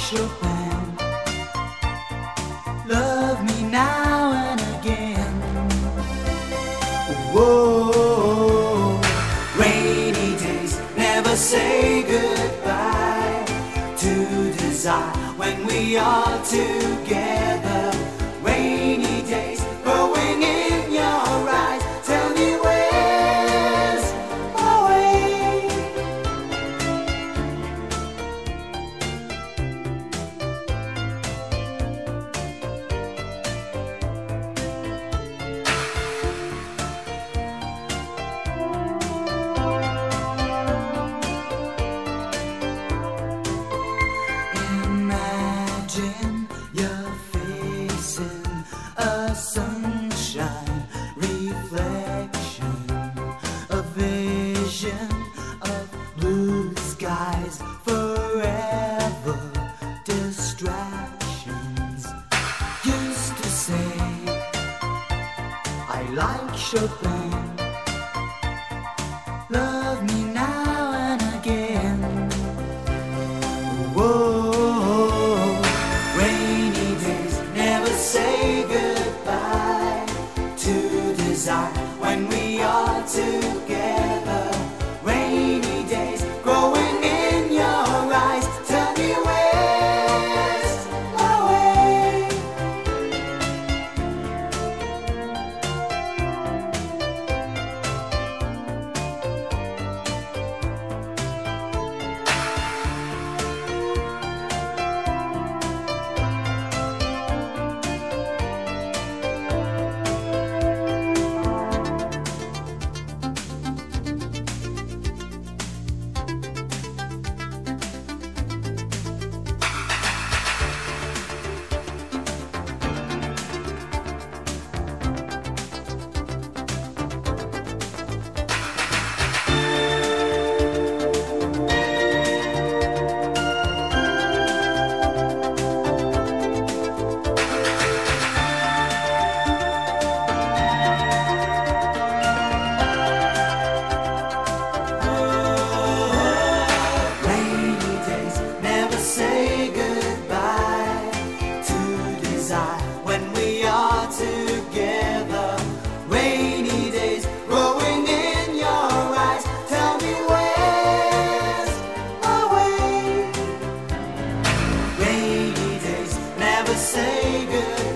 Chopin. Love me now and again. Whoa, rainy days never say goodbye to desire when we are together. Rainy days growing in your eyes. Tell me where's my way? Imagine you're facing a sunshine reflection, a vision of blue skies, forever distractions. Used to say I like Chopin. Love me now and again. Whoa, rainy days never say goodbye to desire when we are together. Rainy days growing in your eyes. Tell me where's my way? Rainy days never say goodbye to desire when we are together. Rainy days growing in your eyes. Tell me where's my way? Rainy days never say goodbye.